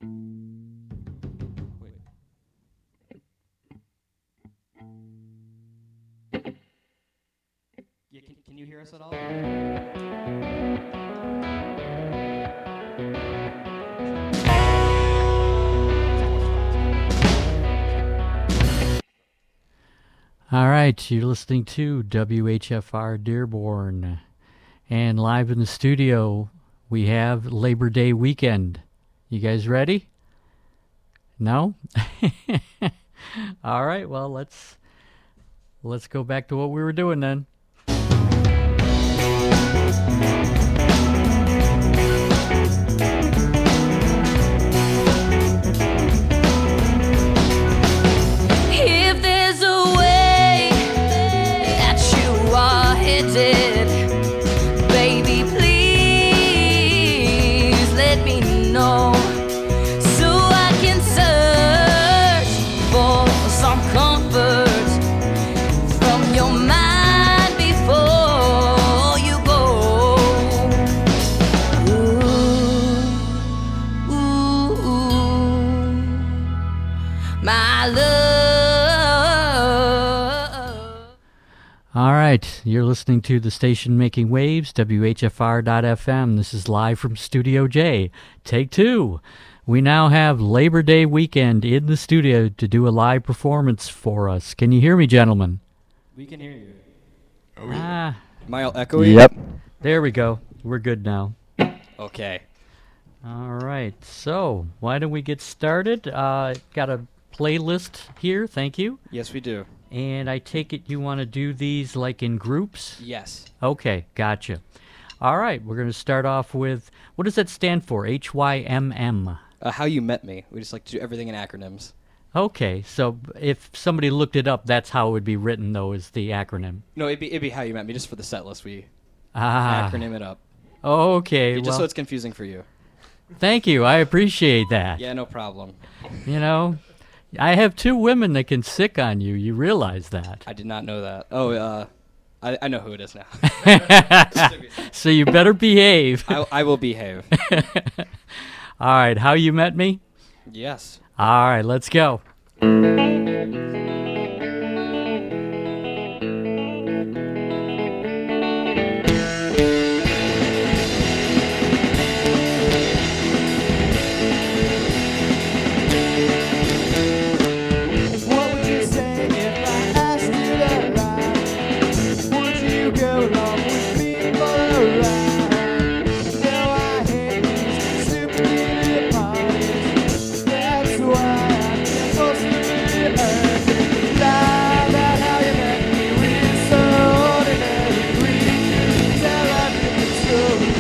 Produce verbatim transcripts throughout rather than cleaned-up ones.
Wait. Yeah, can, can you hear us at all? All right, you're listening to W H F R Dearborn. And live in the studio, we have Labor Day weekend. You guys ready? No? All right, well, let's let's go back to what we were doing then. If there's a way that you are headed, baby, please let me know, so I can search for some comfort from your mind before you go. Ooh, ooh, ooh, my love. All right, you're listening to the station making waves, W H F R dot F M. This is live from Studio J. Take two. We now have Labor Day weekend in the studio to do a live performance for us. Can you hear me, gentlemen? We can hear you. Ah, Am I all echoey? Yep. there we go. We're good now. Okay. All right, so why don't we get started? Uh, got a playlist here, thank you. Yes, we do. And I take it you want to do these like in groups? Yes. Okay, gotcha. All right, we're going to start off with, what does that stand for? H Y M M. Uh, how you met me. We just like to do everything in acronyms. Okay, so b- if somebody looked it up, that's how it would be written, though, is the acronym. No, it'd be, it'd be how you met me. Just for the set list, we Ah. acronym it up. Okay, Yeah, just well, so it's confusing for you. thank you. I appreciate that. Yeah, no problem. You know, I have two women that can sick on you. You realize that. I did not know that. Oh, uh, I, I know who it is now. So you better behave. I, I will behave. All right, how you met me? Yes. All right, let's go. What would you say if I asked you to ride? Would you go along with me for a ride? No, I hate these stupid parties. That's why I'm supposed to be early. Lie about how you met me. We're so ordinary. We tell our different stories.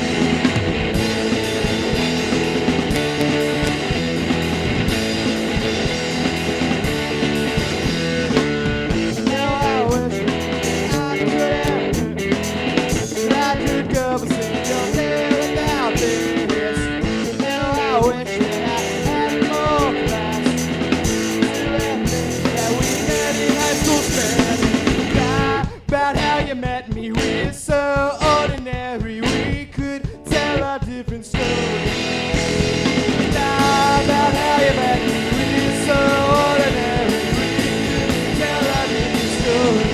Now I wish I could have, that I could go but sing your day without this. Now I wish that I had more class to admit that we met in high school sped. Lie about how you met me, we're so ordinary. We could tell our different stories. Lie about how you met me, we're so ordinary. We could tell our different stories.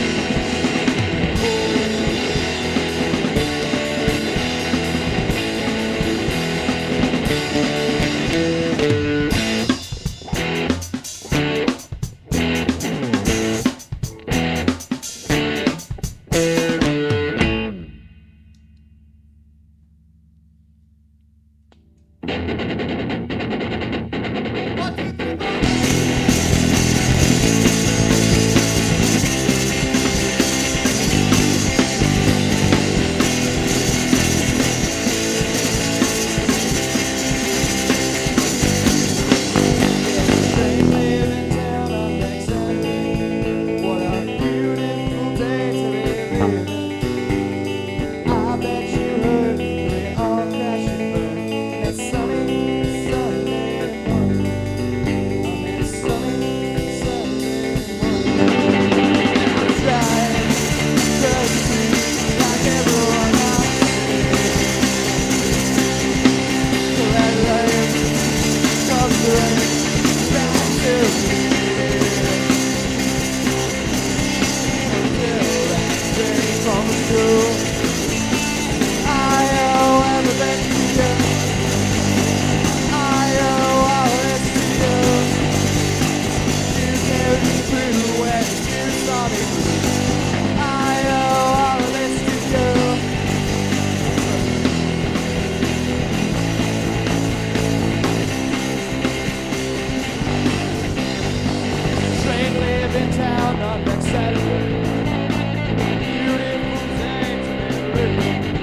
hurt.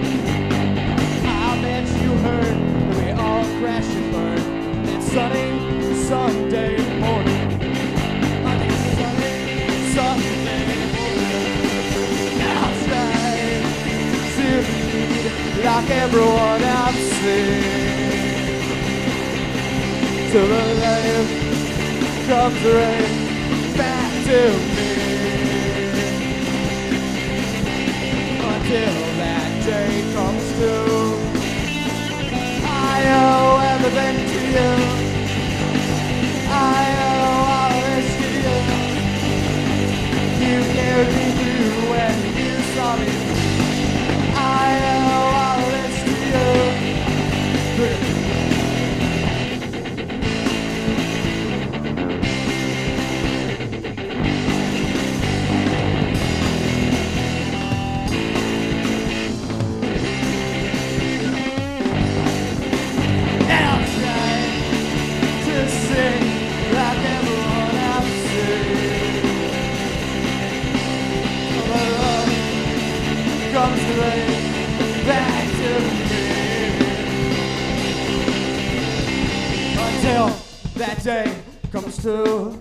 I bet you heard that we all crash and burn. It's sunny Sunday morning. On a sunny Sunday morning. Now try to lead like everyone I've seen. Till the light comes right back to me. Until that day comes to, I owe everything to you. I owe all this to you. You carried me through when you saw me. I owe all this to you. Comes right back to me. Until that day comes to,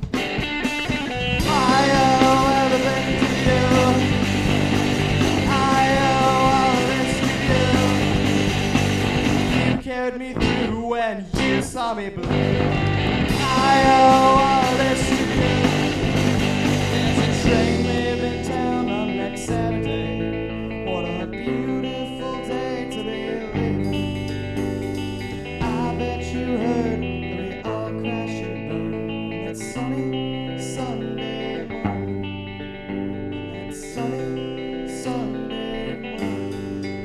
I owe everything to you. I owe all this to you. You carried me through when you saw me bleed. I owe all this to you. There's a train leaving town on next Saturday. What a beautiful day to be living. I bet you heard that we all crash and burn. That sunny Sunday morning. That sunny Sunday morning.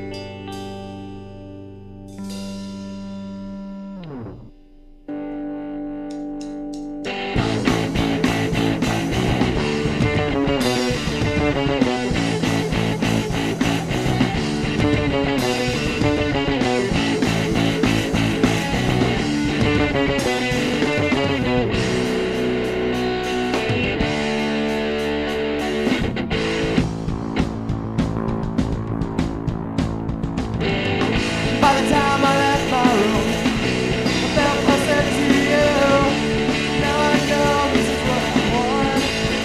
By the time I left my room, I felt closer to you. Now I know this is what I want.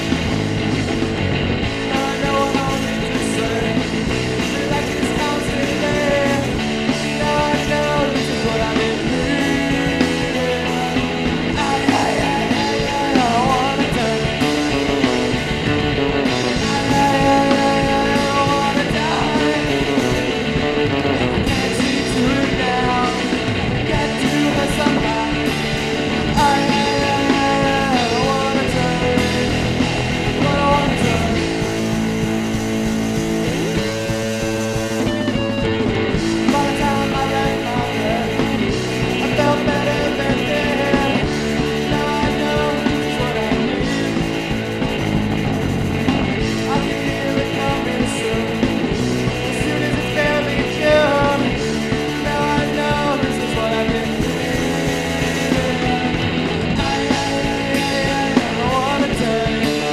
Now I know what I'll need to say. Feel like this constantly. Now I know this is what I've been needing. I, I, I, I, I, I wanna tell you. I, I, I, I, I wanna die. Can't see through it now. Get to her somehow. I, I, I, I wanna turn. What I wanna turn. By the time I left my bed, I felt better than then. Now I know this is what I need. I can feel it coming soon. As soon as it's barely June. Now I know this is what I've been needing. I, I, I, I, I wanna tell you.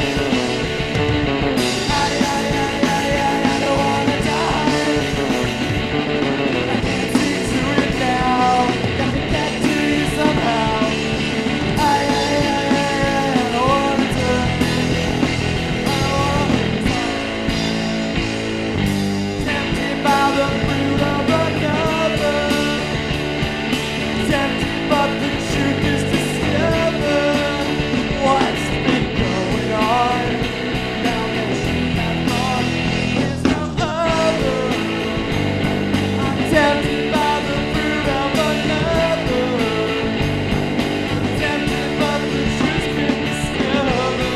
I, I, I, I, I don't wanna die. I can't see through it now. Got to get to you somehow. I, I, I, I, I don't wanna turn. I don't wanna turn. Tempted by the fruit of another. Tempted, but the truth is discovered. What's been going on? Now that you have gone, there's no other. I'm tempted by the fruit of another. Tempted, but the truth's been discovered.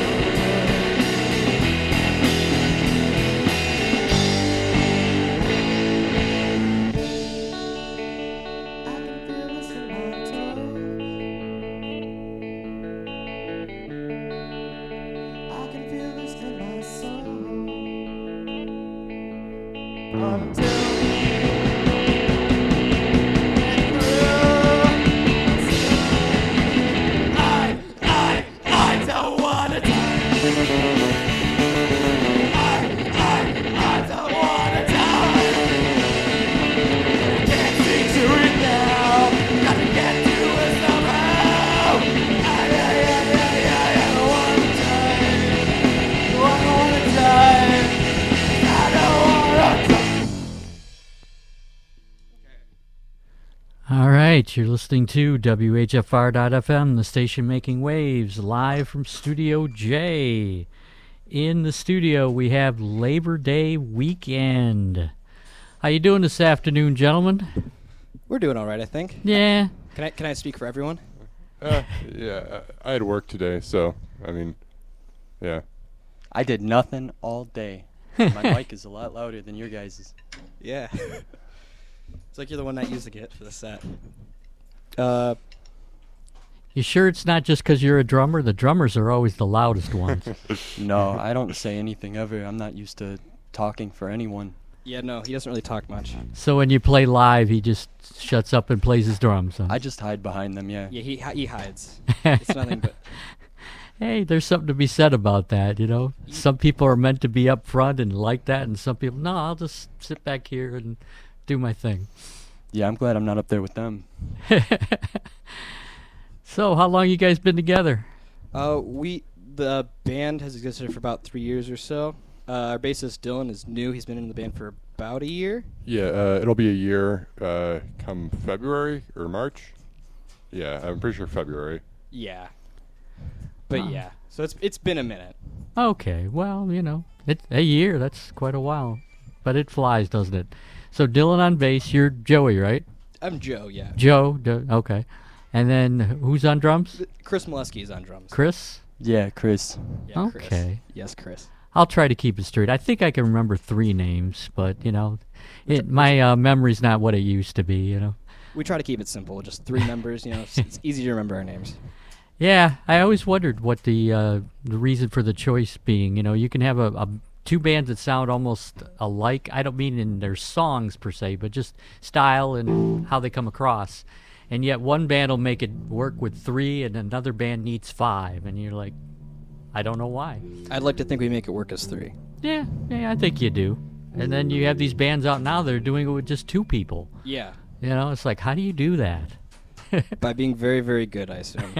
I can feel this in my toes. I can feel this in my soul. Until I, I, I don't wanna die. I, I, I don't wanna die. right, you're listening to W H F R dot F M, the station making waves, live from Studio J. In the studio, we have Labor Day weekend. How you doing this afternoon, gentlemen? We're doing all right, I think. Yeah. Can I can I speak for everyone? Uh, yeah, I I had work today, so, I mean, yeah. I did nothing all day. My mic is a lot louder than your guys's. Yeah. It's like you're the one not using it for the set. Uh, You sure it's not just because you're a drummer? The drummers are always the loudest ones. No, I don't say anything ever. I'm not used to talking for anyone. yeah, no, he doesn't really talk much. So when you play live, he just shuts up and plays his drums. Huh? I just hide behind them, yeah. Yeah, he hi- he hides. It's nothing but. Hey, there's something to be said about that, you know? Some people are meant to be up front and like that, and some people, no, I'll just sit back here and do my thing. Yeah, I'm glad I'm not up there with them. So, how long you guys been together? Uh, we the band has existed for about three years or so. Uh, our bassist Dylan is new. He's been in the band for about a year. Yeah, uh, it'll be a year uh, come February or March. Yeah, I'm pretty sure February. Yeah. But Huh. yeah, so it's it's been a minute. Okay, well, you know, it, a year, that's quite a while. But it flies, doesn't it? So, Dylan on bass, you're Joey, right? I'm Joe. Yeah. Joe, d- okay. And then who's on drums? Th- Chris Molesky is on drums. Chris? Yeah, Chris. Yeah, Chris. Okay. Yes, Chris. I'll try to keep it straight. I think I can remember three names, but, you know, it, my uh, memory's not what it used to be, you know. We try to keep it simple, just three members. You know, it's, it's easy to remember our names. Yeah, I always wondered what the uh, the reason for the choice being. You know, you can have a, a two bands that sound almost alike. I don't mean in their songs per se, but just style and how they come across. And yet one band will make it work with three, and another band needs five, and you're like, I don't know why. I'd like to think we make it work as three. Yeah, yeah, I think you do. And then you have these bands out now that are doing it with just two people. Yeah. You know, it's like, how do you do that? By being very, very good, I assume.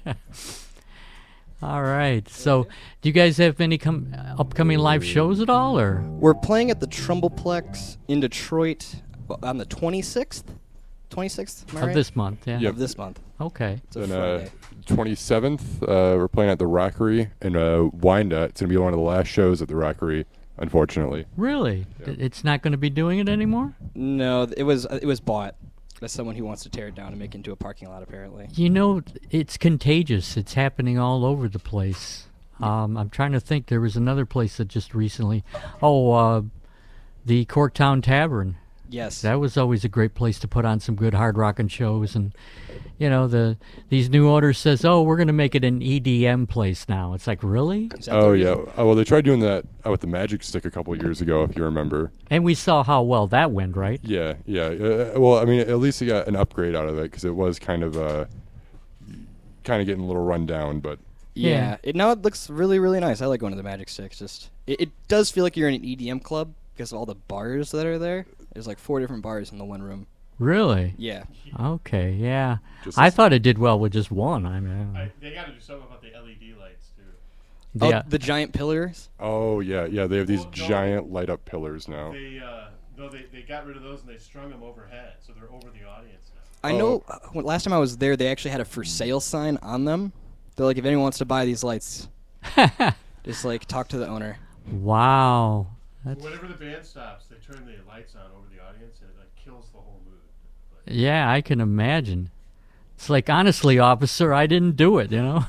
All right. So, do you guys have any com- upcoming live shows at all, or? We're playing at the Trumbleplex in Detroit on the twenty-sixth? twenty-sixth, am I Of right? this month, yeah. Yep. Of this month. Okay. It's a Then uh, Friday. twenty-seventh, uh, we're playing at the Rockery in uh, Wyandotte. It's going to be one of the last shows at the Rockery, unfortunately. Really? Yeah. I- It's not going to be doing it anymore? No, th- it was uh, it was bought by someone who wants to tear it down and make it into a parking lot, apparently. You know, it's contagious. It's happening all over the place. Um, I'm trying to think. There was another place that just recently. Oh, uh, the Corktown Tavern. Yes. That was always a great place to put on some good hard rockin' shows, and you know the these new owners says, oh, we're gonna make it an E D M place now. It's like, really? Is that the Oh, yeah. reason? Oh, well, they tried doing that uh, with the Magic Stick a couple years ago, if you remember. And we saw how well that went, right? Yeah, yeah. Uh, well, I mean, at least you got an upgrade out of it because it was kind of uh, kind of getting a little run down, but Yeah. Yeah. It now it looks really, really nice. I like going to the Magic Sticks. Just it, it does feel like you're in an E D M club because of all the bars that are there. There's like four different bars in the one room. Really? Yeah. Okay, yeah. Just I as- thought it did well with just one. I mean, I, they got to do something about the L E D lights too. yeah. Oh, the giant pillars. oh yeah, yeah. They have these Well, no. giant light up pillars now. They uh, no, they, they got rid of those and they strung them overhead, so they're over the audience now. I know. Uh, when, last time I was there, they actually had a for sale sign on them. They're like, if anyone wants to buy these lights, just like talk to the owner. Wow. That's, Whenever the band stops, they turn the lights on over the audience and it like kills the whole mood. But yeah, I can imagine. It's like, honestly, officer, I didn't do it, you know?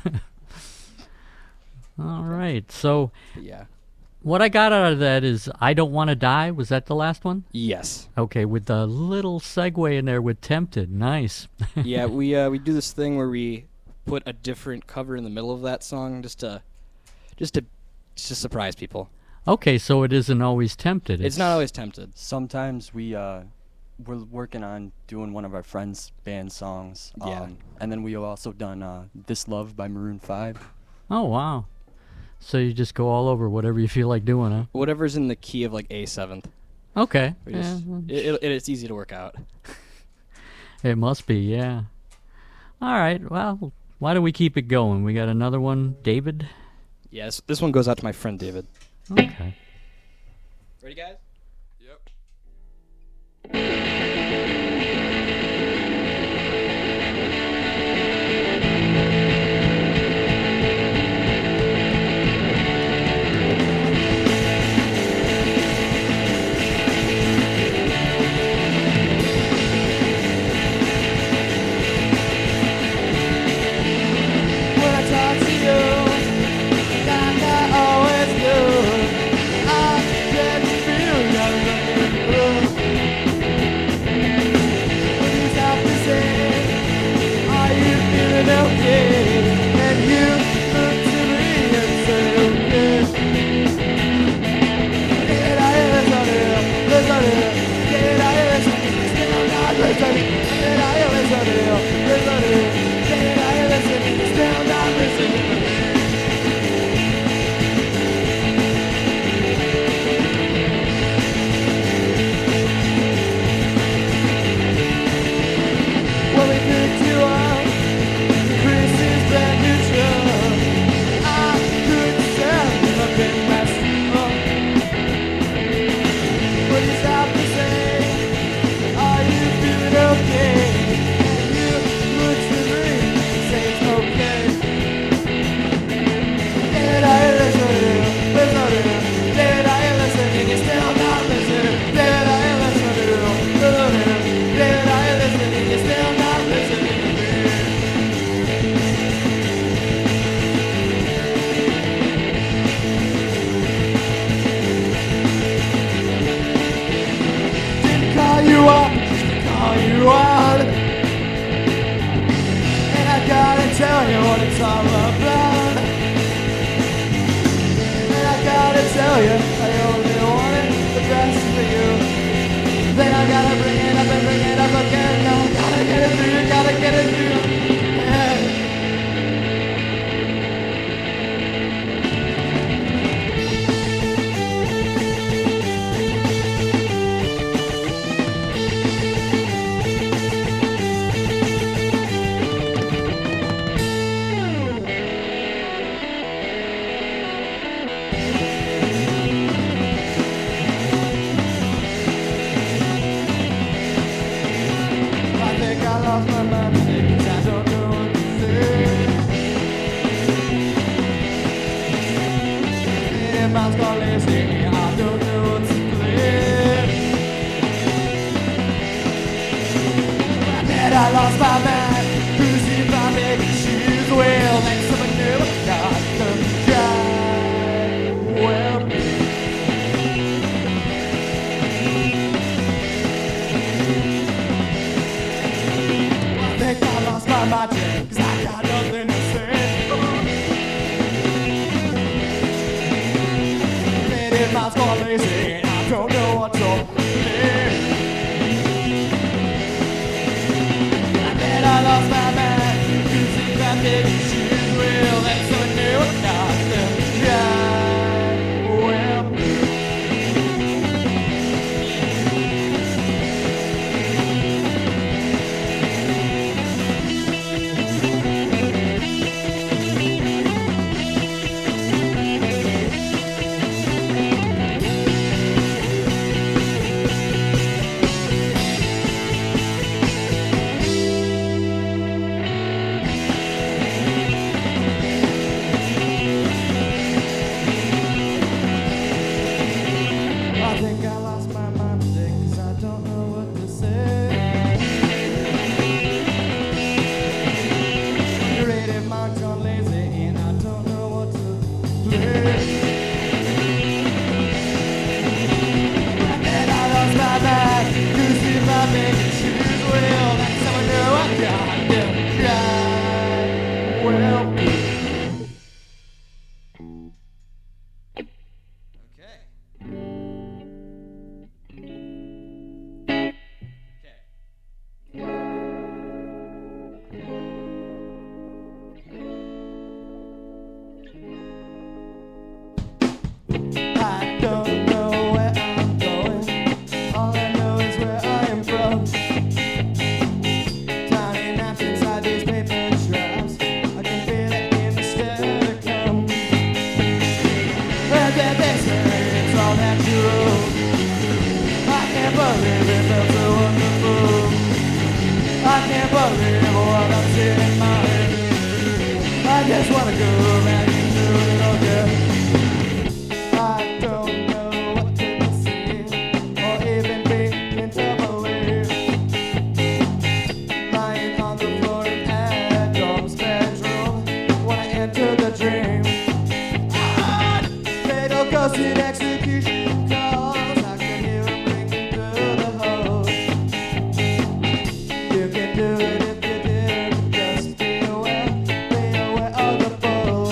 All right. So, But yeah. what I got out of that is I Don't Want to Die. Was that the last one? Yes. Okay, with the little segue in there with Tempted. Nice. Yeah. We uh, we do this thing where we put a different cover in the middle of that song just to just to just to surprise people. Okay, so it isn't always Tempted. It's not always tempted. Sometimes we, uh, we're working on doing one of our friends' band songs. Um, Yeah. And then we have also done uh, This Love by Maroon five. Oh, wow. So you just go all over whatever you feel like doing, huh? Whatever's in the key of like A seventh. Okay. We Yeah, just, well, it, it, it's easy to work out. it must be, yeah. All right, well, why don't we keep it going? We got another one, David? Yes. This one goes out to my friend David. Okay. Ready, guys? Yep. it's all about. And I gotta tell you, I only wanted the best for you. Then I gotta bring it up and bring it up again. Now I gotta get it through, gotta get it through. Yeah. I lost my mind. Who's in my making shoes? Well, next time I knew I got the job. Well, I think I lost my mind, cause I got nothing to say. Maybe mine's gone lazy and I don't know what to play. I lost my mind. You think I'm making shoes? Well, that's so new. I got them right. Well, I think I lost my mind today, cause I don't know what to say. Creative mind gone lazy, and I don't know what to play. And I lost my mind, cause if I make it choose, well, that's how I know I got them right. Well, I don't know where I'm going. All I know is where I am from. Tiny naps inside these paper traps. I can feel it in the steadicam. And then they say it's all natural. I can't believe it felt so wonderful. I can't believe what I'm seeing in my head. I just wanna go back and do it again. I don't know what to say or even begin to believe. Lying on the floor in Adam's bedroom when I enter the dream. Fatal ghost in execution calls. I can hear him ringing through the hole. You can do it if you did. Just be aware, be aware of the foe.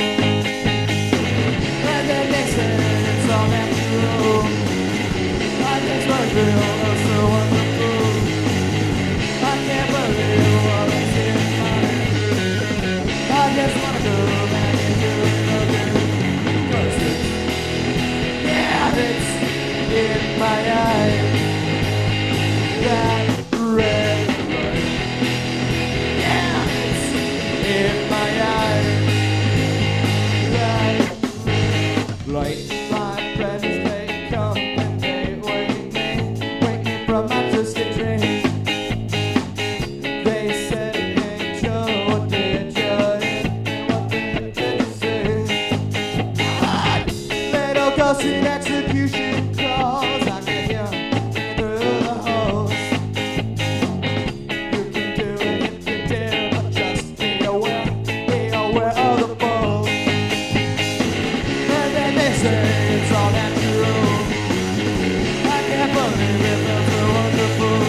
And then they say it's all natural. I just wanna feel oh so wonderful. I can't believe what I see in my head. I just wanna go back and do it again. 'Cause it's, yeah, it's in my eyes. That red light. Yeah, it's in my eyes. That light. My friends, they come and they wake me, wake me from my twisted dream. They said, hey Joe, what did you hear? What the heck did you say? Ah, little ghost in execution calls. I can hear 'em through the halls. You can do it if you dare, but just be aware, be aware of the foe. And then they say it's all natural. I can't believe it felt so wonderful.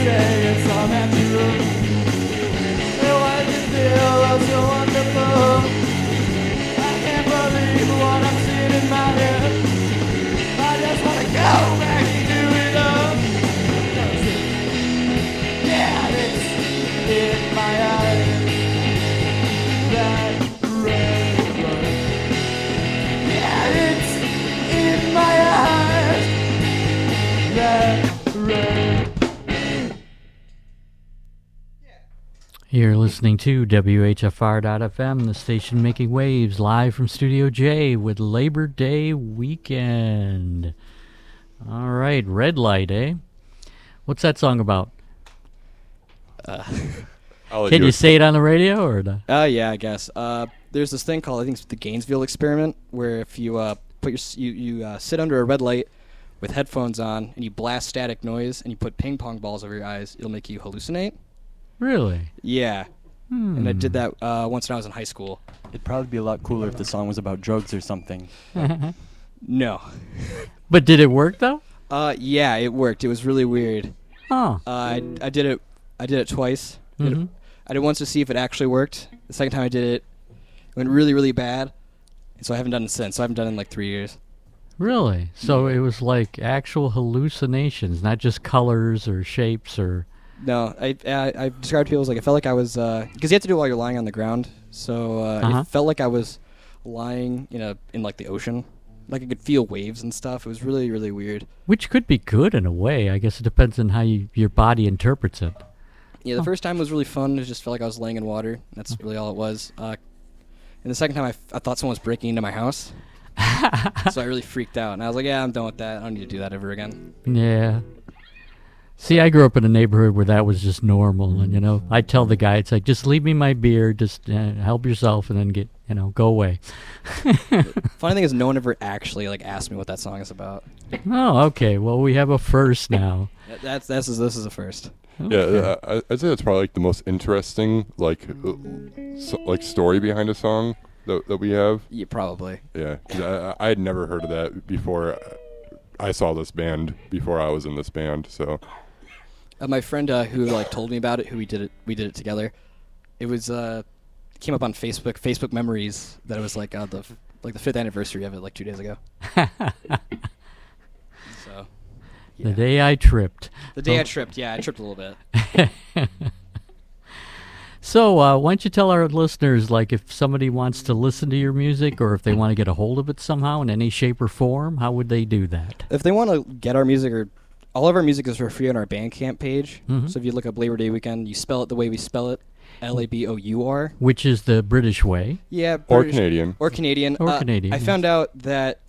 say it's all natural. And why does it feel so wonderful? I can't believe what I'm seeing in my head. I just wanna go back and do it all. Yeah, it's in my eyes. That red blood. Yeah, it's in my eyes. That red. You're listening to W H F R dot F M, the station making waves, live from Studio J with Labor Day weekend. All right, Red Light, eh? What's that song about? I'll let Can you you say it on the radio or not? Uh, yeah, I guess. Uh, there's this thing called, I think it's the Gainesville experiment, where if you uh, put your s- you you uh, sit under a red light with headphones on and you blast static noise and you put ping pong balls over your eyes, it'll make you hallucinate. Really? Yeah, Hmm. and I did that uh, once when I was in high school. It'd probably be a lot cooler if the song was about drugs or something. No. But did it work though? Uh, yeah, it worked. It was really weird. Oh. Uh, I I did it. I did it twice. I did, it, Mhm. I did once to see if it actually worked. The second time I did it, it went really really bad, and so I haven't done it since. So I haven't done it in like three years. Really? So it was like actual hallucinations, not just colors or shapes or. No, I I, I described to people as like I felt like I was because you have to do it while you're lying on the ground. So uh, Uh-huh. it felt like I was lying in a in like the ocean, like I could feel waves and stuff. It was really really weird. Which could be good in a way. I guess it depends on how you, your body interprets it. Yeah, the Oh. first time was really fun. It just felt like I was laying in water. That's really all it was. Uh, and the second time, I, f- I thought someone was breaking into my house. So I really freaked out. And I was like, yeah, I'm done with that. I don't need to do that ever again. Yeah. See, I grew up in a neighborhood where that was just normal, and you know, I tell the guy, it's like, just leave me my beer, just uh, help yourself, and then get, you know, go away. Funny thing is, no one ever actually like asked me what that song is about. Oh, okay. Well, we have a first now. That- That's this is this is the first. Yeah, uh, I, I'd say that's probably like the most interesting like uh, so, like story behind a song that that we have. Yeah, probably. Yeah, 'cause I, I had never heard of that before. I saw this band before I was in this band, so Uh, my friend uh, who like told me about it, who we did it, we did it together. It was uh, came up on Facebook, Facebook Memories, that it was like uh, the f- like the fifth anniversary of it, like two days ago. So The day I tripped. the day Oh. I tripped, yeah, I tripped a little bit. So, uh, why don't you tell our listeners, like, if somebody wants to listen to your music or if they want to get a hold of it somehow in any shape or form, how would they do that? If they want to get our music, or all of our music is for free on our Bandcamp page. Mhm. So if you look up Labor Day Weekend, you spell it the way we spell it, L A B O U R. Which is the British way. Yeah, or British- Canadian. Or Canadian. Or Uh, Canadian, I yes. found out that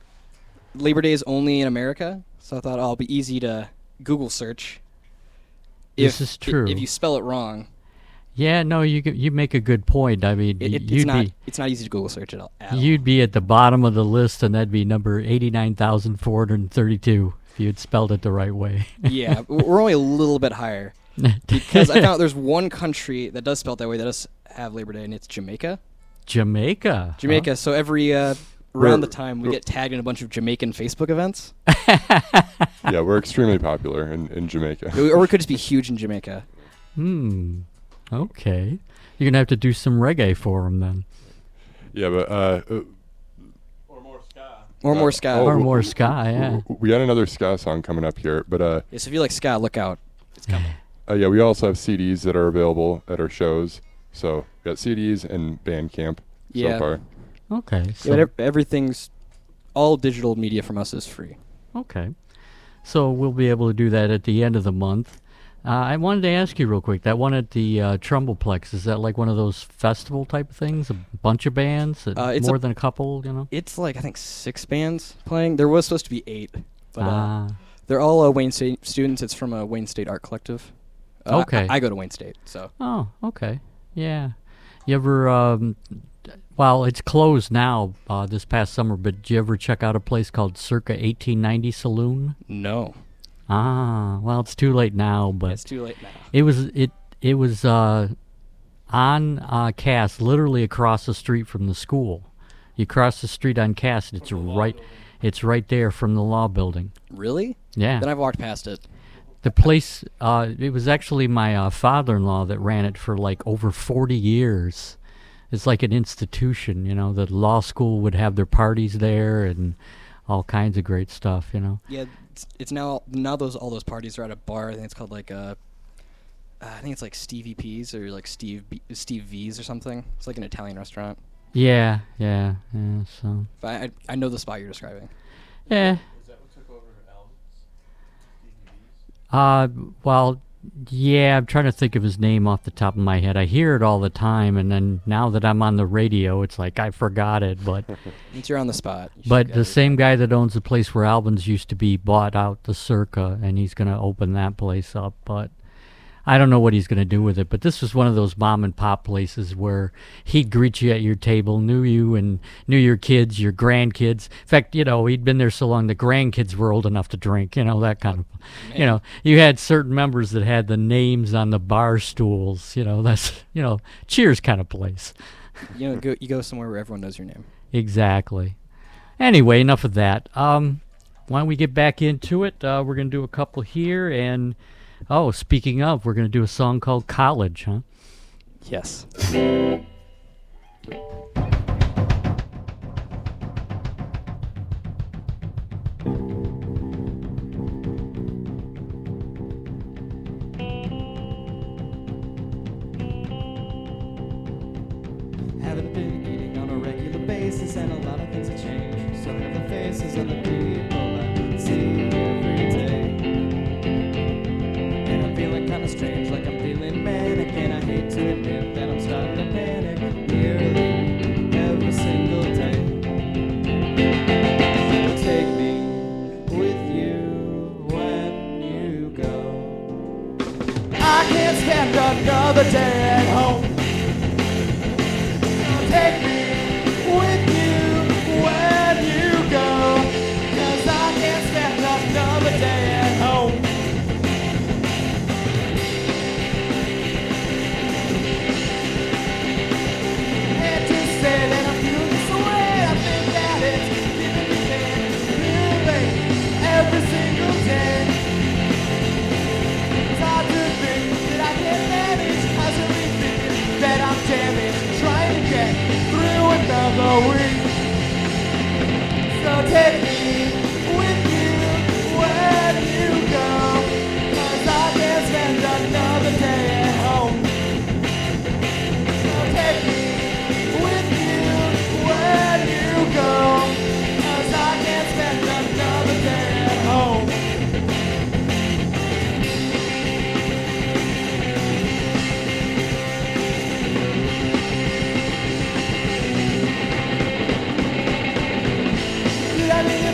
Labor Day is only in America, so I thought, oh, it'll be easy to Google search. This if, is true. If you spell it wrong, Yeah, no, you g- you make a good point. I mean, it, y- it, it's you'd not be it's not easy to Google search it all. at all. you'd be at the bottom of the list, and that'd be number eighty-nine thousand four hundred thirty-two if you had spelled it the right way. Yeah, w- we're only a little bit higher because I found there's one country that does spell it that way that does have Labor Day, and it's Jamaica. Jamaica. Jamaica. So every uh, around We're- the time we get tagged in a bunch of Jamaican Facebook events, Yeah, we're extremely popular in, in Jamaica. or we could just be huge in Jamaica. Hmm. Okay. You're gonna have to do some reggae for them then, Yeah, but uh, uh, Or more ska. Or more Uh, ska. oh, or w- more ska. Yeah. w- we got another ska song coming up here, but uh, Yeah, so if you like ska, look out. It's coming. uh, yeah, we also have C Ds that are available at our shows. So we got C Ds and Bandcamp Yeah. so far. Okay. Yeah, So, but ev- everything's all digital media from us is free. okay. So we'll be able to do that at the end of the month. Uh, I wanted to ask you real quick. That one at the uh, Trumbleplex, is that like one of those festival type of things? A bunch of bands? Uh, Uh, it's more a- than a couple, you know? It's like I think six bands playing. There was supposed to be eight, but uh, Ah. they're all uh, Wayne State students. It's from a Wayne State Art Collective. Uh, Okay. I, I go to Wayne State, so Oh, okay. Yeah. You ever, um, well, it's closed now uh, this past summer, but did you ever check out a place called Circa eighteen ninety Saloon? no, Ah, well, it's too late now, but it's too late now. it was it it was uh, on uh, Cass, literally across the street from the school. You cross the street on Cass, and it's right, it's right there from the law building. Really? Yeah. Then I've walked past it. The place, uh, it was actually my uh, father-in-law that ran it for like over forty years. It's like an institution, you know. The law school would have their parties there and all kinds of great stuff, you know. Yeah, it's, it's now now those all those parties are at a bar. I think it's called like uh, uh, I think it's like Stevie P's or like Steve B- Steve V's or something. It's like an Italian restaurant. Yeah, yeah, yeah. So, But I I, I know the spot you're describing. yeah. Is that what took over Albans? D V Ds? Uh, well, yeah, I'm trying to think of his name off the top of my head. I hear it all the time, and then now that I'm on the radio, it's like I forgot it. But Once you're on the spot. you should but get the it. same guy that owns the place where Albans used to be bought out the Circa, and he's gonna open that place up. But I don't know what he's gonna do with it. But this was one of those mom and pop places where he'd greet you at your table, knew you and knew your kids, your grandkids. In fact, you know, he'd been there so long the grandkids were old enough to drink. You know, that kind of. You know, you had certain members that had the names on the bar stools. You know, that's you know, Cheers kind of place. You know, go, you go somewhere where everyone knows your name. Exactly. Anyway, enough of that. Um, why don't we get back into it? Uh, we're gonna do a couple here, and oh, speaking of, we're gonna do a song called "College," huh? Yes. Haven't been eating on a regular basis, and a lot of things have changed. So have the faces of the people I see every day. And I'm feeling kinda strange, like I'm feeling manic, and I hate to admit that I'm starting to panic nearly every single day. Take me with you when you go. I can't stand another day at home. Take me with you when you go, 'cause I can't stand another day at home. And to say that I'm feeling this way, I think that it's giving me pain, feeling every single day. It's hard to think that I can manage, constantly thinking that I'm damaged, trying to get through another week. So take me with you when you go, 'cause I can't spend another day at home. So take me with you when you go, 'cause I can't spend another day at home. Let me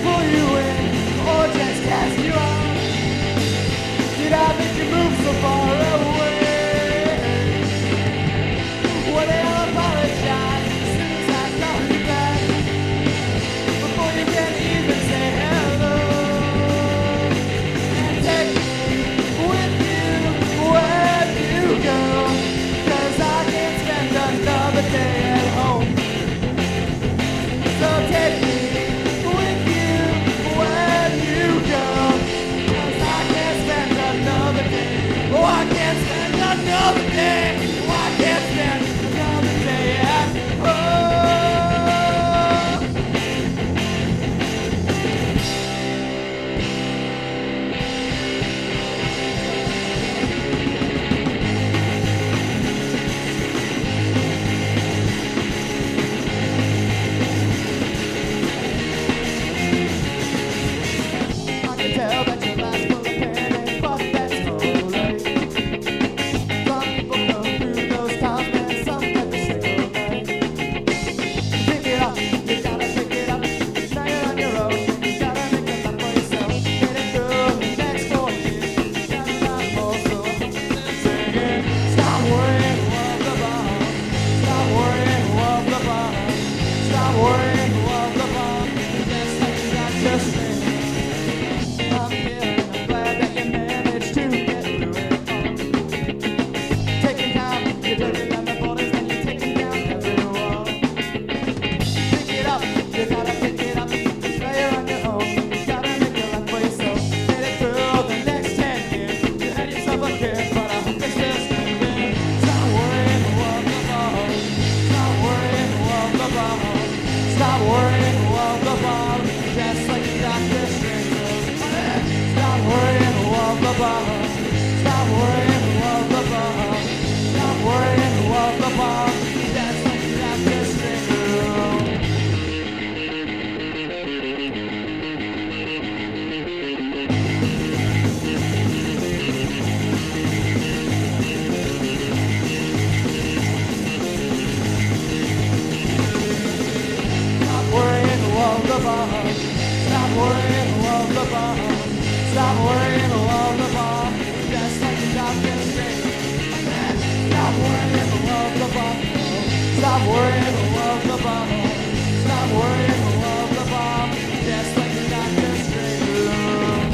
worrying, love the bomb. Stop worrying, love the bomb. Just like the Doctor Strange. Stop worrying, love the bomb. Stop worrying, love the bomb. Stop worrying, love the bomb. Just like the Doctor Strange.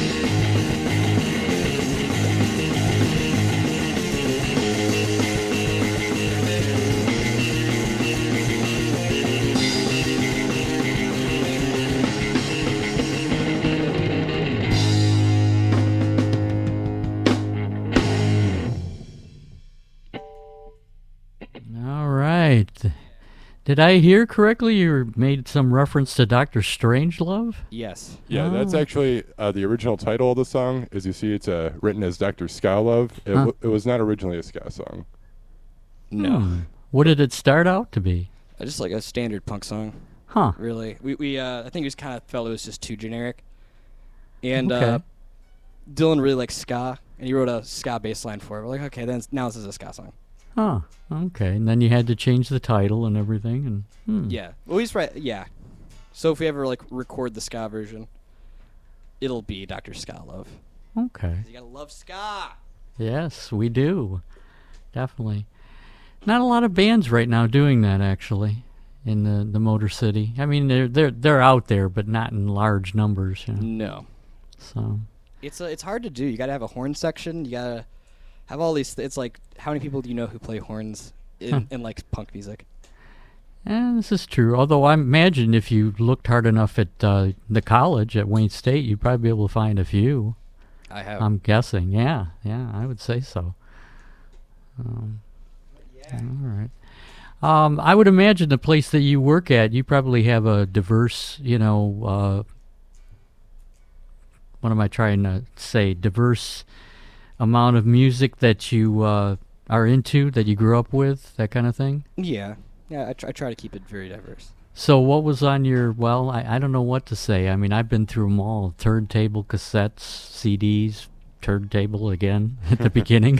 All right. Did I hear correctly? You made some reference to Doctor Strangelove? Yes. Yeah, that's Oh. actually uh, the original title of the song. As you see, it's uh, written as Doctor Ska Love. It, Huh. w- it was not originally a ska song. No. Hmm. What did it start out to be? Uh, Just like a standard punk song. Huh. Really. We we uh, I think we just kind of felt it was just too generic. And Okay. uh, Dylan really likes ska, and he wrote a ska bass line for it. We're like, okay, then it's- now this is a ska song. Huh. Okay. And then you had to change the title and everything. And hmm. Yeah. Well, he's right. Yeah. So if we ever like record the ska version, it'll be Doctor Ska Love. Okay. You gotta love ska. Yes, we do. Definitely. Not a lot of bands right now doing that, actually, in the, the Motor City. I mean, they're they're they're out there, but not in large numbers. You know? No. So It's uh, it's hard to do. You gotta have a horn section. You gotta have all these. Th- it's like, how many people do you know who play horns in, Huh. in like punk music? And this is true. Although I imagine if you looked hard enough at uh, the college at Wayne State, you'd probably be able to find a few. I have. I'm guessing. Yeah, yeah, I would say so. Um, All right. Um, I would imagine the place that you work at, you probably have a diverse, you know, uh, what am I trying to say? Diverse amount of music that you uh, are into, that you grew up with, that kind of thing. Yeah. Yeah. I, tr- I try to keep it very diverse. So what was on your, well, I, I don't know what to say. I mean, I've been through them all. Turntable, cassettes, C Ds, turntable again at the beginning.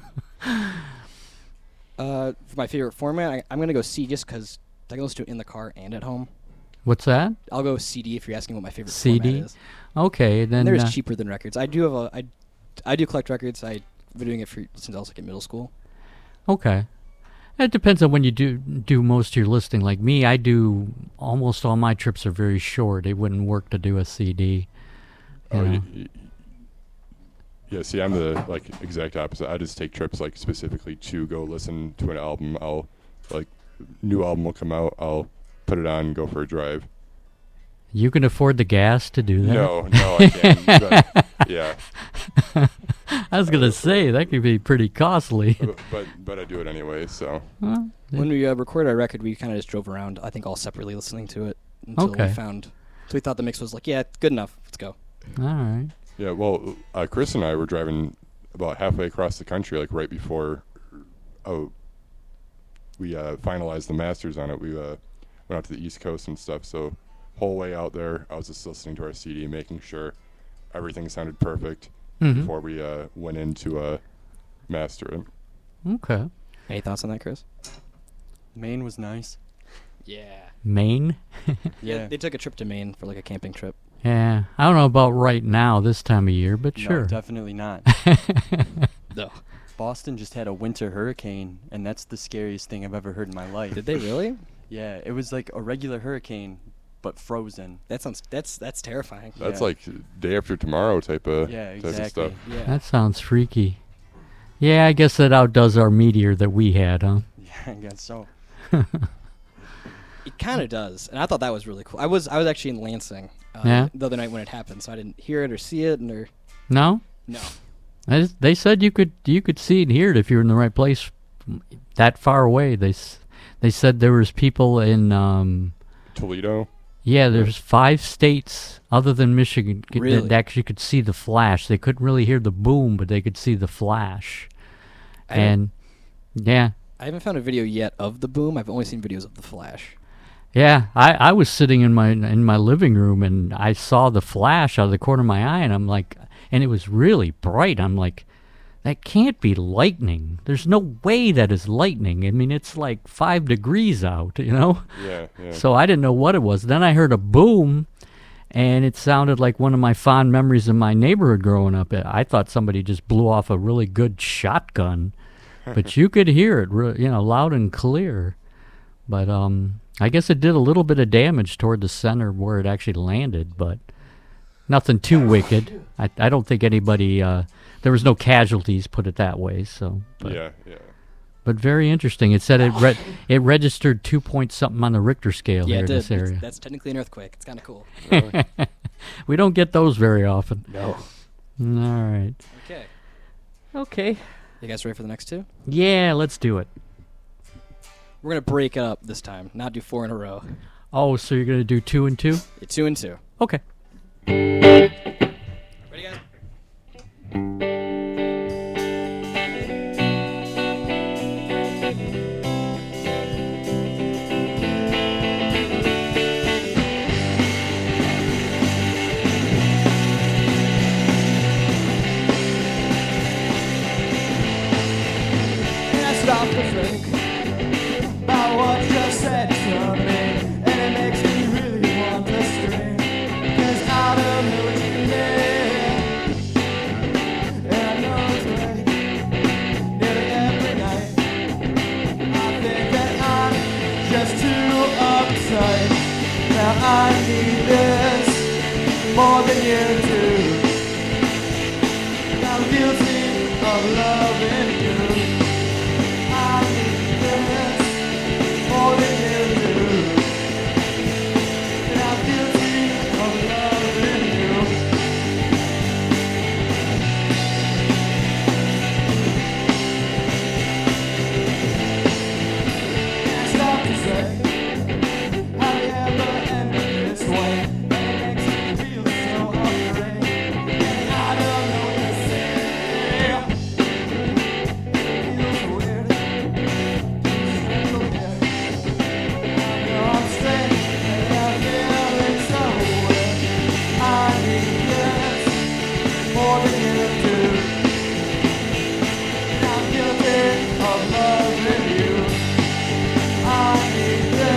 Uh, for my favorite format, I, I'm gonna go C just because I can listen to it in the car and at home. What's that? I'll go C D if you're asking what my favorite C D? format is. Okay, then. And they're uh, just cheaper than records. I do have a I, I do collect records. I've been doing it for since I was like in middle school. Okay. It depends on when you do do most of your listening. Like me, I do almost all my trips are very short. It wouldn't work to do a C D. Oh, you know. y- y- yeah. See, I'm the like exact opposite. I just take trips like specifically to go listen to an album. I'll like new album will come out. I'll put it on and go for a drive. You can afford the gas to do that? No, no, I can't. but, yeah, I was gonna say that could be pretty costly. but, but but I do it anyway. So Well, When we uh, recorded our record, we kind of just drove around. I think all separately listening to it until Okay. we found. So we thought the mix was like, yeah, good enough. Let's go. all right. yeah. Well, uh, Chris and I were driving about halfway across the country, like right before oh we uh, finalized the masters on it. We uh, went out to the East Coast and stuff. So whole way out there, I was just listening to our C D, making sure everything sounded perfect Mhm. before we uh, went into uh, master it. Okay. Any thoughts on that, Chris? Maine was nice. Yeah. Maine. Yeah. They took a trip to Maine for like a camping trip. Yeah. I don't know about right now, this time of year, but No, sure. definitely not. No. Boston just had a winter hurricane, and that's the scariest thing I've ever heard in my life. Did they really? Yeah, it was like a regular hurricane, but frozen. That sounds. That's that's terrifying. That's Yeah. like day after tomorrow type of Yeah, type of exactly. stuff. Yeah. That sounds freaky. Yeah, I guess that outdoes our meteor that we had, huh? Yeah, I guess so. It kind of does, and I thought that was really cool. I was I was actually in Lansing uh, Yeah? the other night when it happened, so I didn't hear it or see it, and or No? no. I just- They said you could you could see and hear it if you were in the right place that far away. They s- they said there was people in um Toledo. yeah, there's five states other than Michigan g- Really? that actually could see the flash. They couldn't really hear the boom, but they could see the flash. I haven't- And yeah, I haven't found a video yet of the boom. I've only seen videos of the flash. yeah, I, I was sitting in my in my living room and I saw the flash out of the corner of my eye, and I'm like, and it was really bright. I'm like, that can't be lightning. There's no way that is lightning. I mean, it's like five degrees out, you know. Yeah, yeah. So I didn't know what it was. Then I heard a boom, and it sounded like one of my fond memories of my neighborhood growing up. I thought somebody just blew off a really good shotgun, but you could hear it, re- you know, loud and clear. But um, I guess it did a little bit of damage toward the center where it actually landed, but nothing too wicked. I I don't think anybody. Uh, there was no casualties, put it that way. So. But, Yeah, yeah. But very interesting. It said it re- it registered two point something on the Richter scale Yeah, here it in did. this area. That's technically an earthquake. It's kind of cool. We don't get those very often. No. All right. Okay. Okay. You guys ready for the next two? Yeah, let's do it. We're gonna break it up this time, not do four in a row. Oh, so you're gonna do two and two? Yeah, two and two. Okay. Ready, guys? And I stop to think about what you said to me, and it makes me really want to scream. 'Cause out of nowhere, and I know it's right, nearly every night, I think that I'm just too uptight. Now I need this more than you do. I'm guilty of loving you. I need this more than you do. And I'm guilty of loving you. And I stop to say, have you ever ended this way? And it makes me feel so afraid. And I don't know what to say. Of loving you, I need this.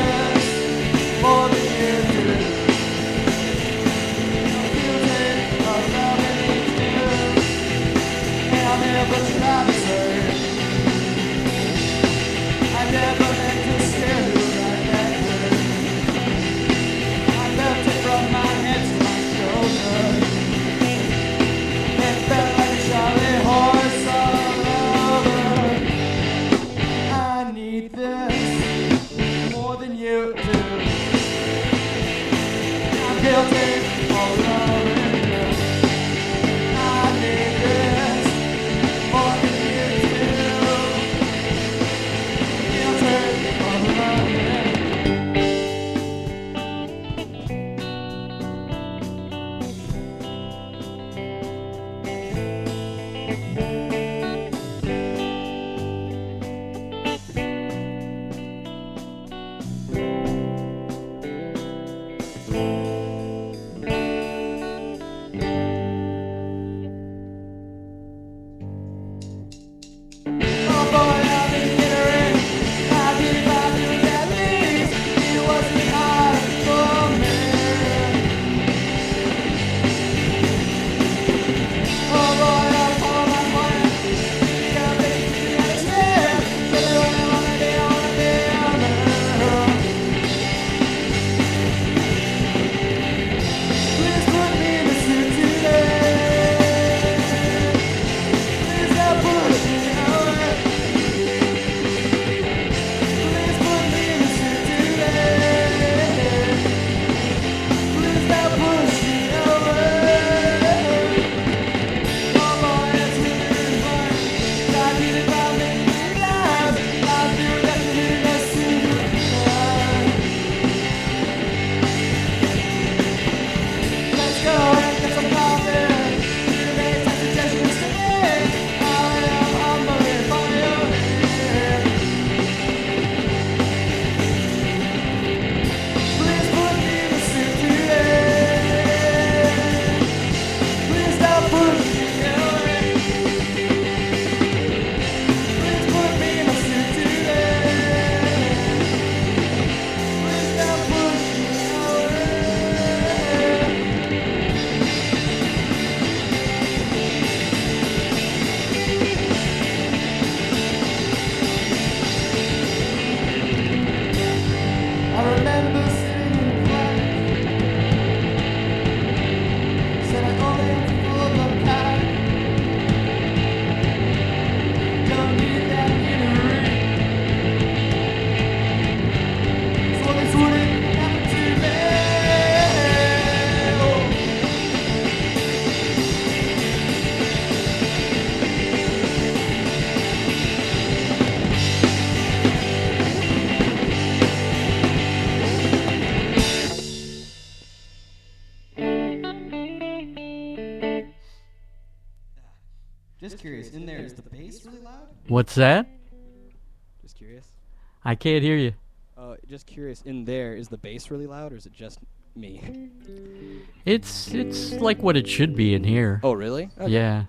curious. In there, is the bass really loud? What's that? Just curious. I can't hear you. Uh, just curious. In there, is the bass really loud, or is it just me? It's it's like what it should be in here. Oh, really? Okay. Yeah.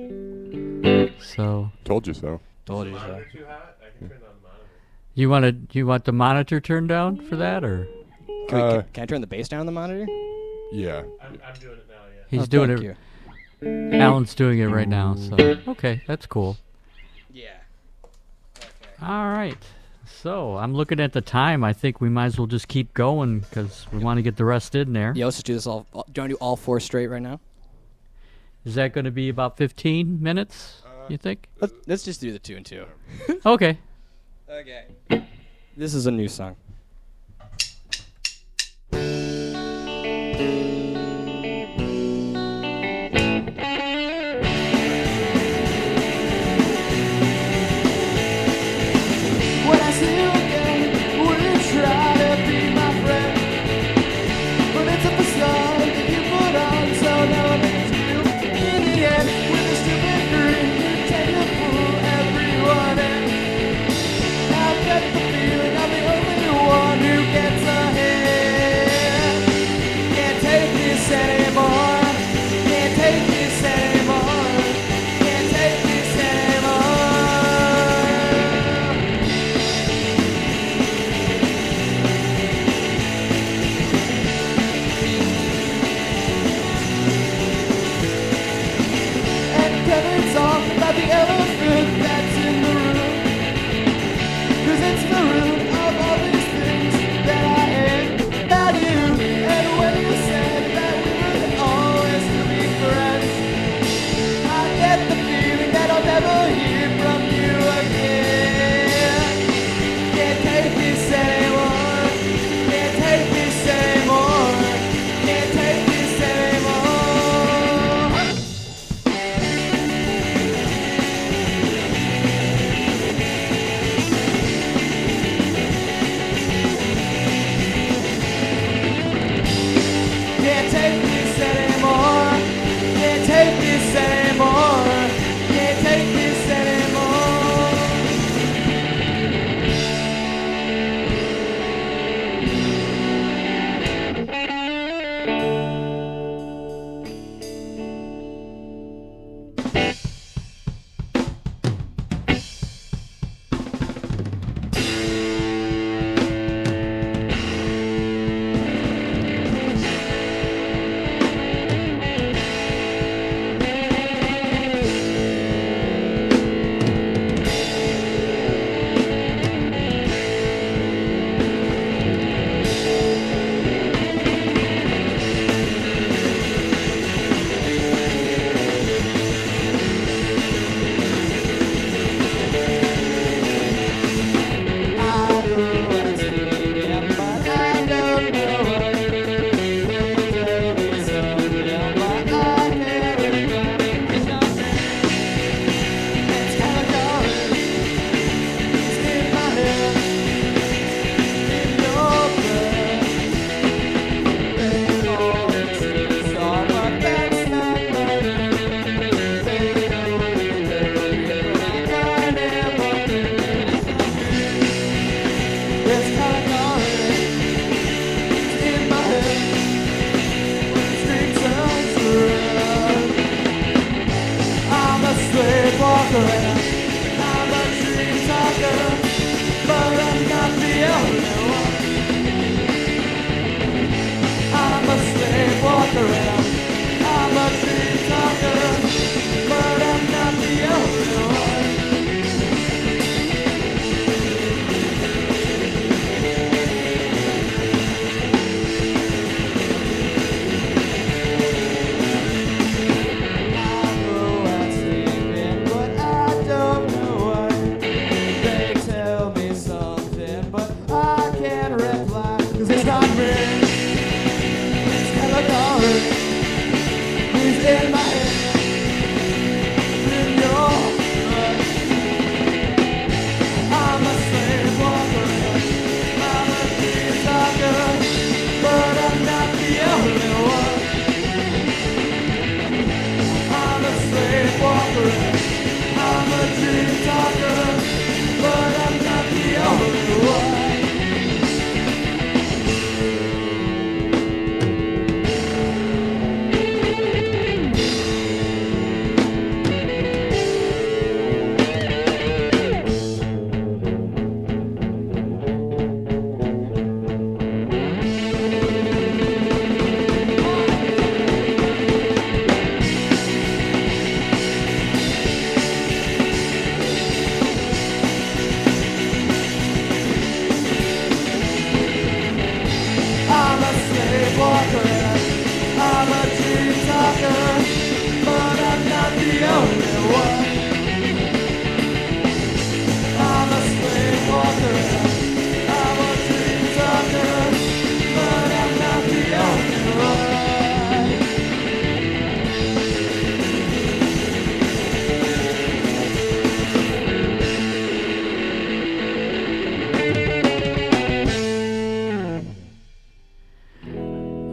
So Told you so. Told you so. Monitor too hot? I can turn on the monitor. you want to you want the monitor turned down for that, or Can, we, Uh, can, can I turn the bass down on the monitor? Yeah. I'm, I'm doing it now, yeah. he's Oh, doing thank it? you. Alan's doing it right now. So okay, that's cool. Yeah. All right. So I'm looking at the time. I think we might as well just keep going because we want to get the rest in there. Is Yeah, let's just do this all. all- Do you want to do all four straight right now? that going to be about fifteen minutes? You think? Let's, let's just do the two and two. Okay. Okay. This is a new song. When I see you again, will you try to be my friend? But it's a facade that you put on, so no one needs you. In the end, with a stupid grin, you tend to fool everyone in. I get the feeling I'm the only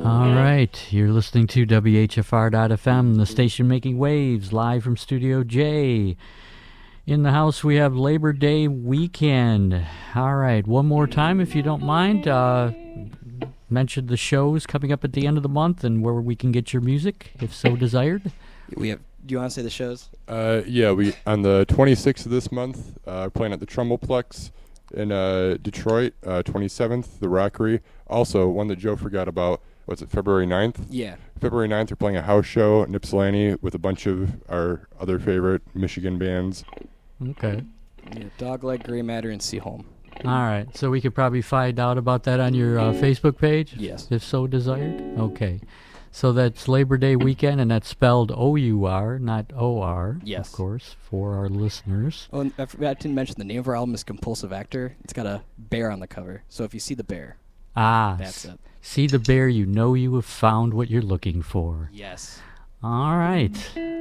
All right, you're listening to W H F R dot F M, the station making waves, live from Studio J. In the house, we have Labor Day weekend. All right, one more time, if you don't mind. Uh, mention the shows coming up at the end of the month and where we can get your music, if so desired. We have. Do you want to say the shows? Uh, yeah, we on the twenty-sixth of this month, uh, playing at the Trumbullplex in uh, Detroit. Uh, twenty-seventh, the Rockery. Also, one that Joe forgot about. What's it? February ninth. Yeah. February ninth, we're playing a house show at Ypsilanti with a bunch of our other favorite Michigan bands. Okay. Yeah, Dogleg, Grey Matter, and Seaholm. All right, so we could probably find out about that on your uh, Facebook page? Yes. If so desired? Okay. So that's Labor Day weekend, and that's spelled O U R, not O R, Yes. of course, for our listeners. Oh, and I forgot to mention the name of our album is Compulsive Actor. It's got a bear on the cover. So if you see the bear, Ah, that's s- it. See the bear, you know you have found what you're looking for. Yes. All right.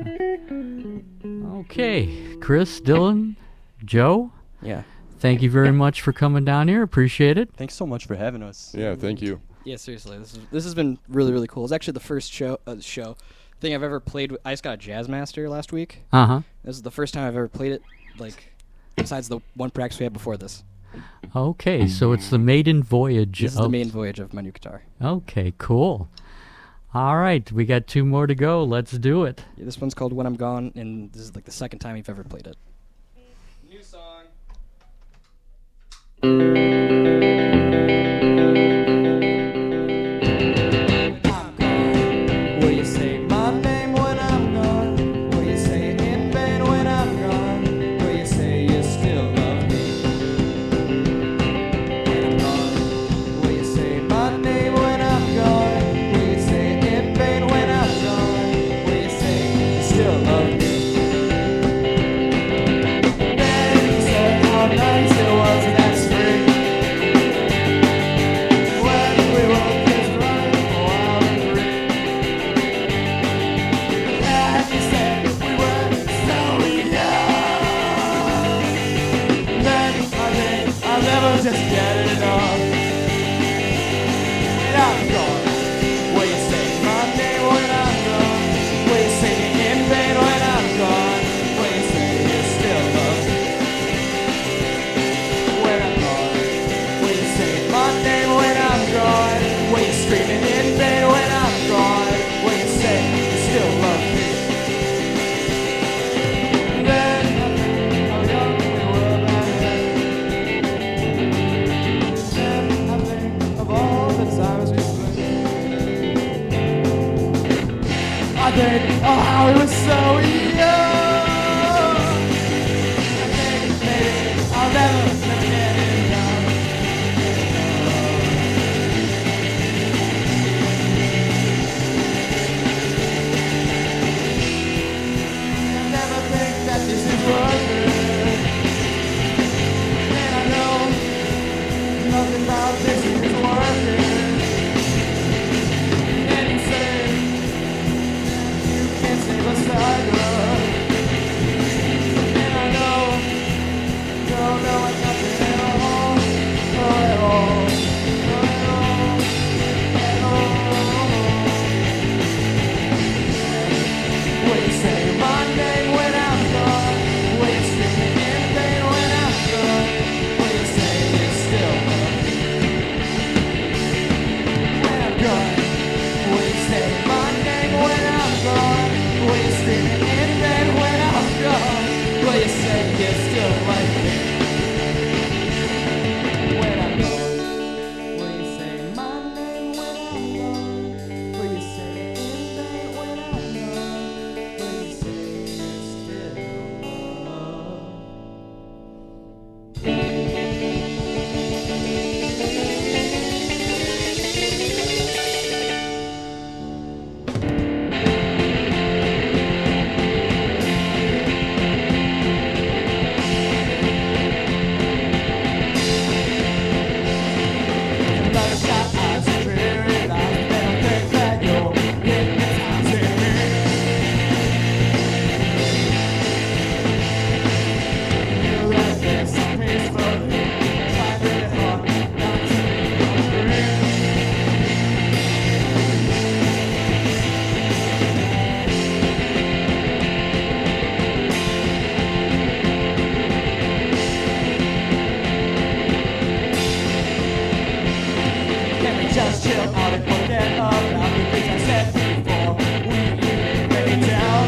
Okay, Chris, Dylan, Joe, Yeah. thank you very much for coming down here. Appreciate it. Thanks so much for having us. Yeah, thank you. Yeah, seriously, this is this has been really really cool. It's actually the first show uh, show thing I've ever played. With, I just got a Jazz Master last week. Uh huh. This is the first time I've ever played it. Like, besides the one practice we had before this. Okay, so it's the maiden voyage. This is of the main voyage of my new guitar. Okay, cool. All right, we got two more to go. Let's do it. Yeah, this one's called When I'm Gone, and this is like the second time you've ever played it. New song. I'm gone. Will you say my name when I'm gone? Will you say it in vain when I'm gone? Will you say you still love me when I'm gone? Will you say my name when I'm gone? Will you say it in vain when I'm gone? Will you say you still love me? Then he said how nice it was that spring when we were just running wild and free. And he said we were so young. Then I think I'll never just get enough. When I'm gone, will you say my name when I'm gone? Will you sing it in vain when I'm gone? Will you say you still love me? When I'm gone, will you say my name when I'm gone? Will you scream it in vain when I'm gone? Will you say you still love me? Then I think how young we were back then. Then I think of all the times we spent. I think of how we were so young. I think maybe I'll never, never get it down. I never think that this is worth it. And I know nothing about this is worth it. And he said, you can't save us, tiger. And I know, don't know nothing at all, not at all, not at all, at all. Will you say my name when I'm gone? Will you scream it in vain when I'm gone? Will you say you still love me? Let's chill out and forget about the things I said before we even lay down.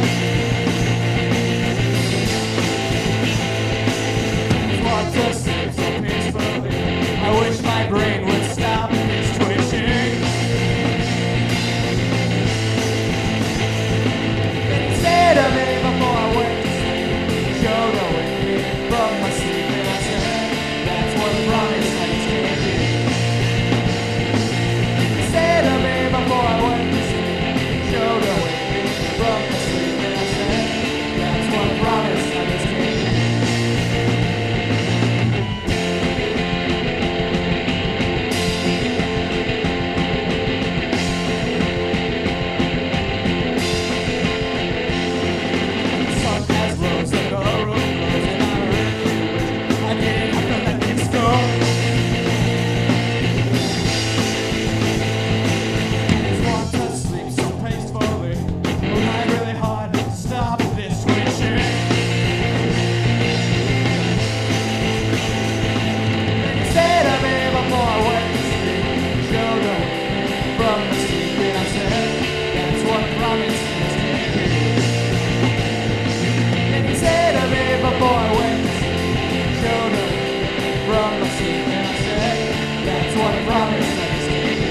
Want to sleep so peacefully. I wish my brain would stop its twitching. Then he said to me before I went to sleep, showed away me from my sleep, and I said, that's what a promise that it's gonna be. He said to me before I went to sleep, showed away me from my sleep, and I said, that's what a promise that it's gonna be. Sun has rose and the room glows, and I really wish I didn't have to let this go. Just want to sleep so peacefully, trying really hard to stop this twitching. Then he said to me before I went to sleep, showed away from the sleep, and I said, that's what a promise is to be. And he said to me before I went to sleep, showed away from the sleep, and I said, that's what a promise that is to be.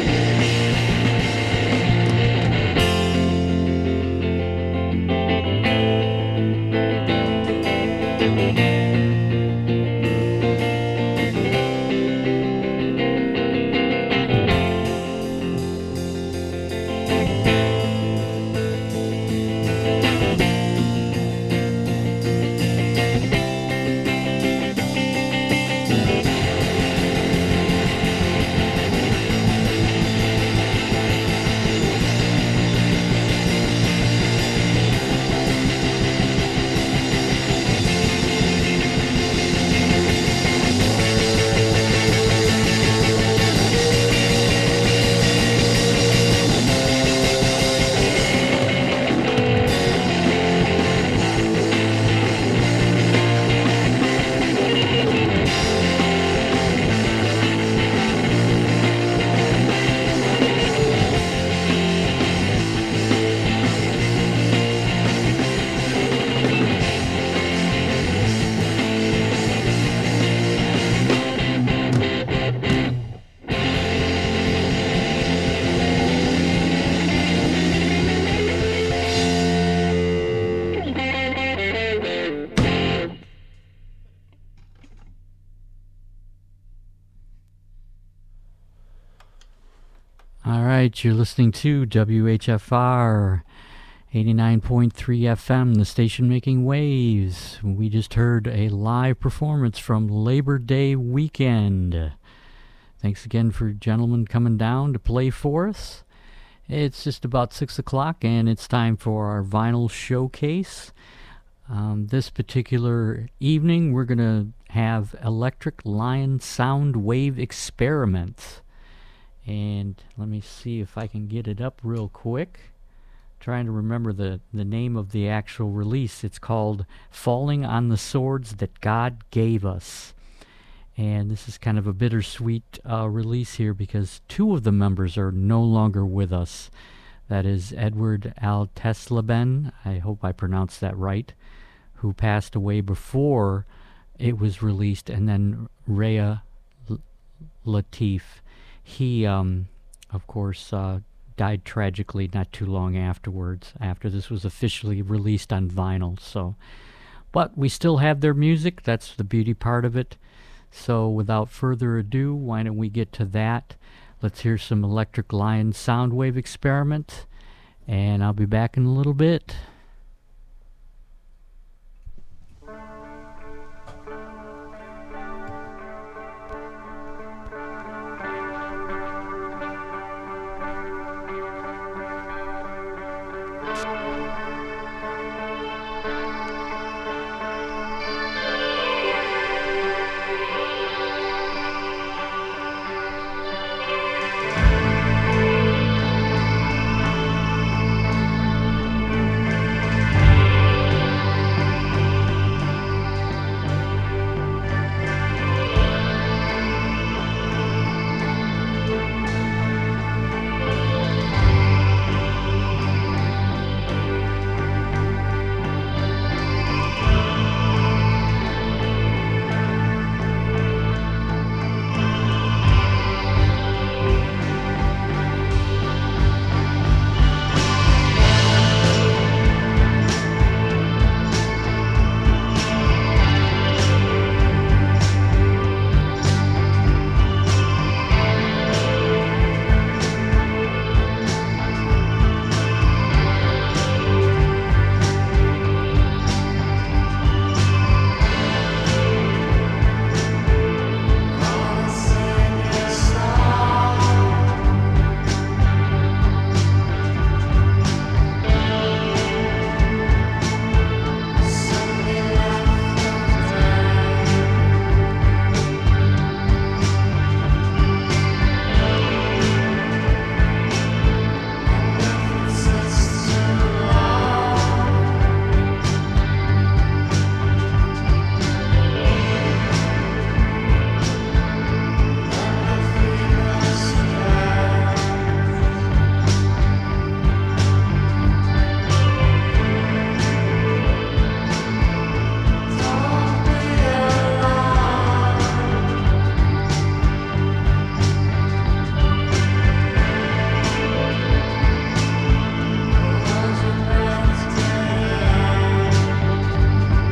All right, you're listening to W H F R eighty-nine point three F M, the station making waves. We just heard a live performance from Labor Day weekend. Thanks again for gentlemen coming down to play for us. It's just about six o'clock, and it's time for our vinyl showcase. Um, this particular evening, we're going to have Electric Lion Sound Wave Experiment. And let me see if I can get it up real quick. Trying to remember the, the name of the actual release. It's called Falling on the Swords That God Gave Us. And this is kind of a bittersweet uh, release here because two of the members are no longer with us. That is Edward Altesleben, I hope I pronounced that right, who passed away before it was released, and then Rhea L- Latif. He, um, of course, uh, died tragically not too long afterwards, after this was officially released on vinyl. So, but we still have their music. That's the beauty part of it. So without further ado, why don't we get to that? Let's hear some Electric Lion Soundwave Experiment, and I'll be back in a little bit.